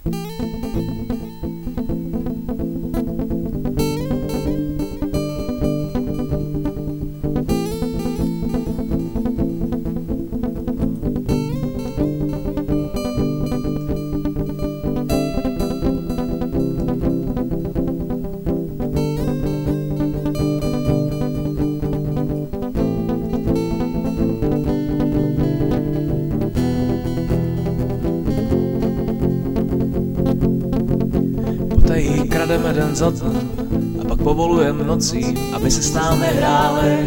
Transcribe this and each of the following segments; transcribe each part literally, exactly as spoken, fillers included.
Potají krademe den za dnem a pak povolujeme nocí, aby se s námi hráli.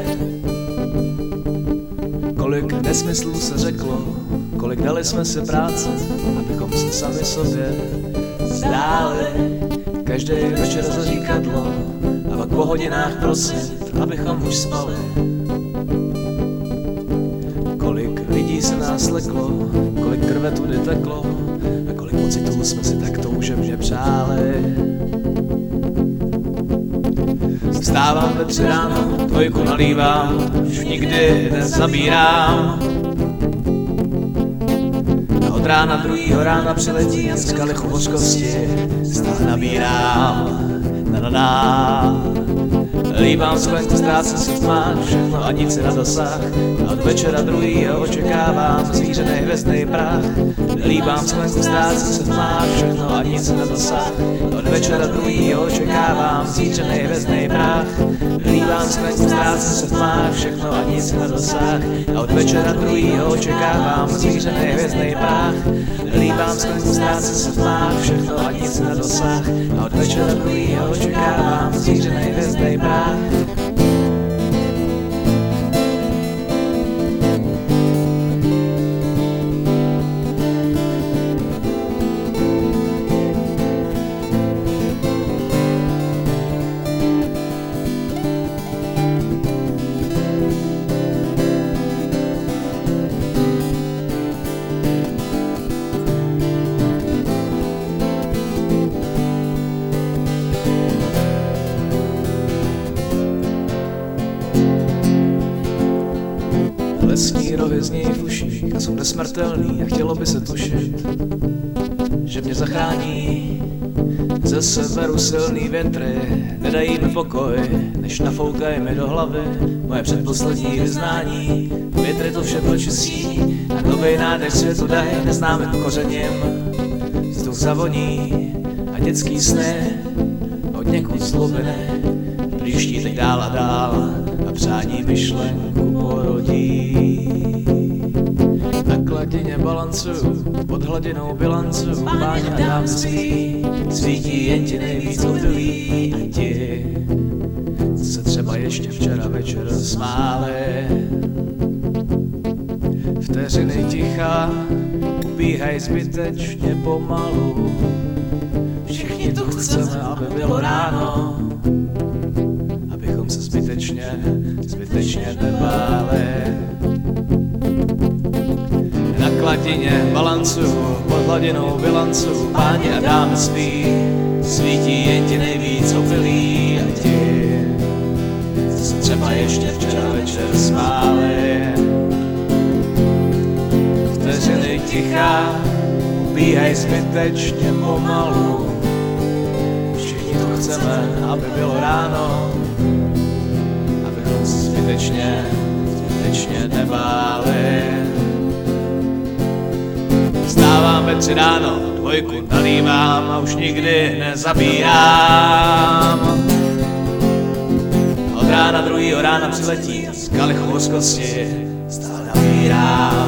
Kolik nesmyslů se řeklo, kolik dali jsme si práce, abychom se sami sobě zdáli. Každý večer zaříkadlo a pak po hodinách prosit, abychom už spali. Kolik lidí se nás leklo, kolik krve tudy teklo a kolik pocitů jsme si tak toužebně přáli. Vstávám ve tři ráno, dvojku nalívám, už nikdy nezabírám. A od rána druhýho rána přiletí z kalichu hořkosti, stále nabírám. Na, na, na. Líbám sklenku, ztrácím si v tmách, všechno a nic na dosah. A od večera druhýho očekávám zvířenej hvězdnej prach. Líbám sklenku, ztrácím se v tmách, všechno a nic na dosah. A od večera druhýho očekávám zvířenej hvězdnej prach. Líbám sklenku, ztrácím se v tmách, všechno a nic na dosah. A od večera druhýho očekávám zvířenej hvězdnej prach. Líbám sklenku, ztrácím se v tmách, všechno a nic na dosah. A od večera druhýho očekávám zvířenej hvězdnej prach. Lesní rohy znějí v uších a jsou nesmrtelný a chtělo by se tušit, že mě zachrání. Ze severu silný větry nedají mi pokoj, než nafoukají mi do hlavy moje předposlední vyznání. Větry to vše pročistí a nový nádech světu daj neznámým kořením. Vzduch zavoní a dětský sny od někud z hlubiny příští teď dál a dál a přání myšlenku porodí. Na kladině balancuju, pod hladinou bilancuju, páně a dámy spí, svítí jen ti nejvíc obilí a ti, co se třeba ještě včera večer smáli. Vteřiny ticha ubíhají zbytečně pomalu, všichni tu chceme, aby bylo ráno, abychom se zbytečně, zbytečně nebáli. Na kladině balancuju, pod hladinou bilancuju, páni a dámy spí, svítí jen ti nejvíc opilí a ti, co se třeba ještě včera večer smáli. Vteřiny ticha ubíhají zbytečně pomalu, všichni tu chceme, aby bylo ráno, abychom se zbytečně, zbytečně nebáli. Vstávám ve tři ráno, dvojku nalívám a už nikdy nezabírám. Od rána druhýho rána přiletí z kalichu hořkosti, stále nabírám.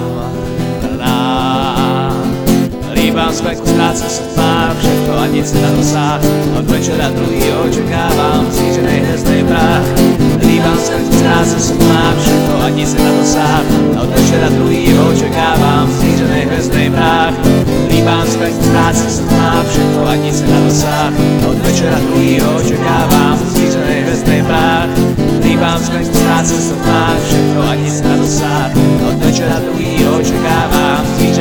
Líbám sklenku, ztrácím se v tmách, všechno a nic na dosah. Od večera druhýho očekávám zvířenej hvězdnej prach. Líbám sklenku, ztrácím se v tmách, všechno a nic na dosah. Od večera druhýho očekávám zvířenej hvězdnej prach. Líbám sklenku, ztrácím se v tmách, všechno a nic na dosah. Od večera druhýho očekávám zvířenej hvězdnej prach. Líbám sklenku, ztrácím se v tmách, všechno a nic na dosah. Od večera druhýho očekávám zvířenej